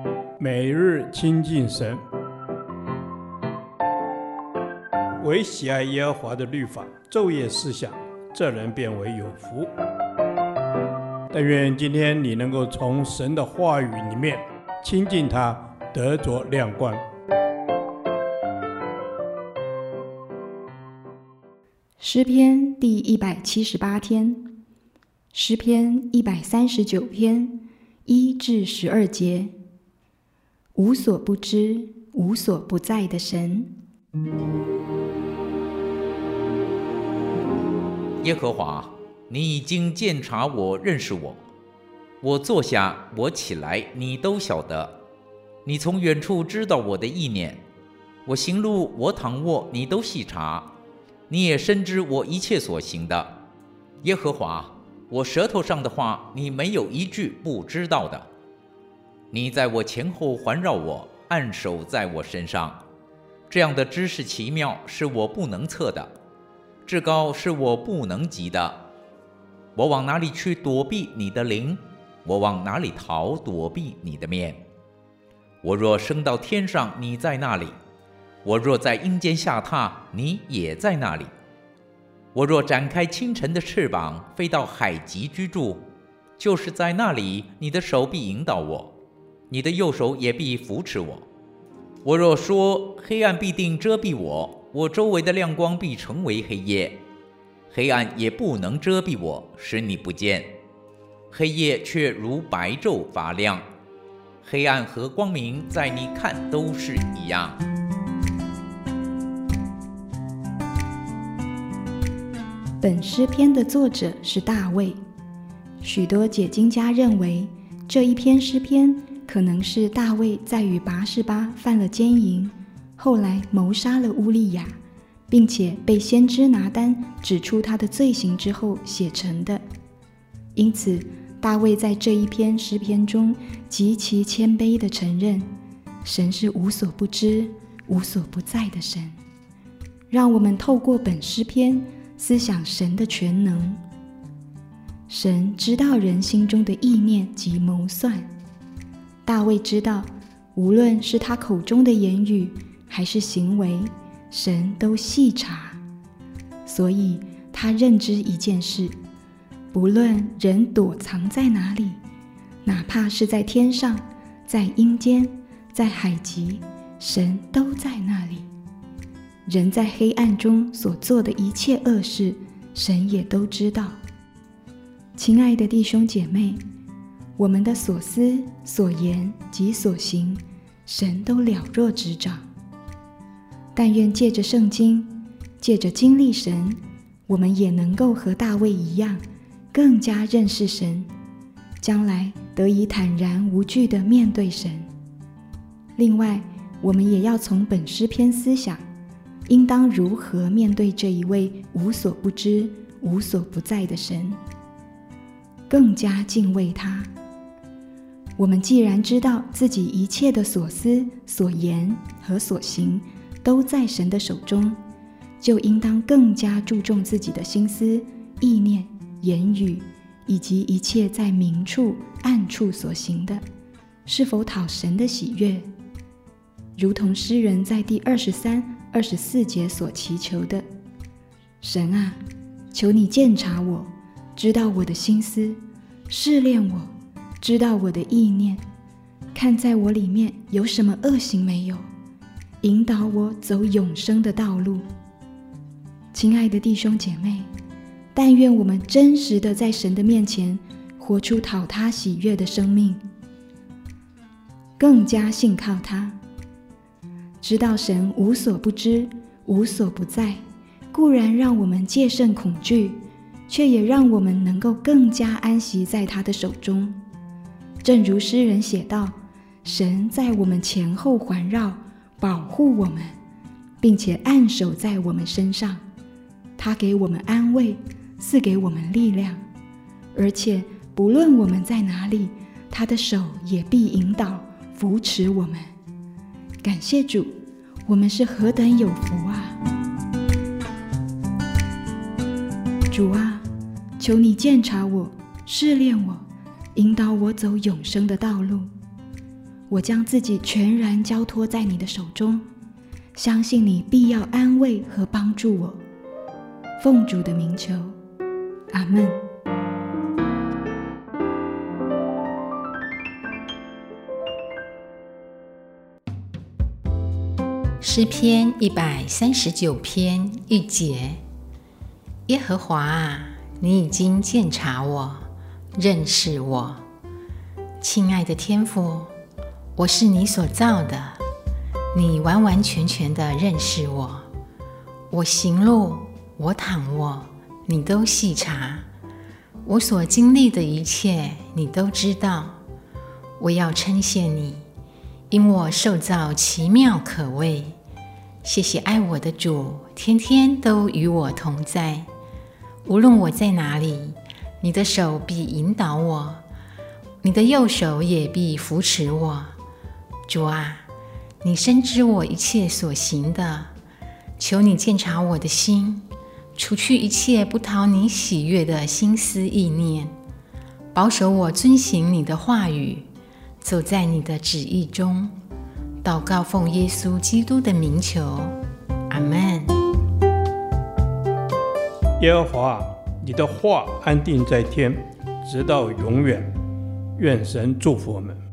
每日亲近神，唯喜爱耶和华的律法，昼夜思想，这人变为有福。但愿今天你能够从神的话语里面亲近他，得着亮光。 诗篇第178天，诗篇139篇1至12节。无所不知，无所不在的神。 耶和华，你已经鉴察我，认识我。我坐下，我起来，你都晓得。你从远处知道我的意念。我行路，我躺卧，你都细察。你也深知我一切所行的。耶和华，我舌头上的话，你没有一句不知道的。你在我前后环绕我，按手在我身上。这样的知识奇妙，是我不能测的，至高是我不能及的。我往哪里去躲避你的灵？我往哪里逃躲避你的面？我若升到天上，你在那里；我若在阴间下榻，你也在那里。我若展开清晨的翅膀，飞到海极居住，就是在那里，你的手必引导我，你的右手也必扶持我。我若说黑暗必定遮蔽我，我周围的亮光必成为黑夜，黑暗也不能遮蔽我，使你不见。黑夜却如白昼发亮，黑暗和光明在你看都是一样。 本诗篇的作者是大卫。许多解经家认为，这一篇诗篇可能是大卫在与拔示巴犯了奸淫，后来谋杀了乌利亚，并且被先知拿单指出他的罪行之后写成的。因此，大卫在这一篇诗篇中极其谦卑地承认，神是无所不知、无所不在的神。让我们透过本诗篇思想神的全能。神知道人心中的意念及谋算。大卫知道，无论是他口中的言语还是行为，神都细察。所以他认知一件事，不论人躲藏在哪里，哪怕是在天上，在阴间，在海极，神都在那里。人在黑暗中所做的一切恶事，神也都知道。亲爱的弟兄姐妹，我们的所思所言及所行，神都了若指掌。但愿借着圣经，借着经历神，我们也能够和大卫一样，更加认识神，将来得以坦然无惧地面对神。另外，我们也要从本诗篇思想，应当如何面对这一位无所不知、无所不在的神，更加敬畏他。我们既然知道自己一切的所思、所言和所行都在神的手中，就应当更加注重自己的心思、意念、言语，以及一切在明处、暗处所行的，是否讨神的喜悦。如同诗人在第23、24节所祈求的：神啊，求你鉴察我，知道我的心思，试炼我，知道我的意念，看在我里面有什么恶行没有，引导我走永生的道路。亲爱的弟兄姐妹，但愿我们真实的在神的面前活出讨他喜悦的生命，更加信靠他。知道神无所不知、无所不在，固然让我们戒慎恐惧，却也让我们能够更加安息在他的手中。正如诗人写道，神在我们前后环绕，保护我们，并且按手在我们身上。他给我们安慰，赐给我们力量，而且不论我们在哪里，他的手也必引导扶持我们。感谢主，我们是何等有福啊！主啊，求你鉴察我，试炼我，引导我走永生的道路。 我将自己全然交托在你的手中，相信你必要安慰和帮助我。奉主的名求，阿们。 诗篇139篇1节：耶和华啊，你已经鉴察我，认识我。亲爱的天父，我是你所造的，你完完全全地认识我。我行路，我躺卧，你都细察。我所经历的一切，你都知道。我要称谢你，因我受造奇妙可畏。谢谢爱我的主，天天都与我同在。无论我在哪里，你的手必引导我，你的右手也必扶持我。主啊，你深知我一切所行的，求你鉴察我的心，除去一切不讨你喜悦的心思意念，保守我遵行你的话语，走在你的旨意中。祷告奉耶稣基督的名求，阿们。 耶和华，你的话安定在天，直到永远。愿神祝福我们。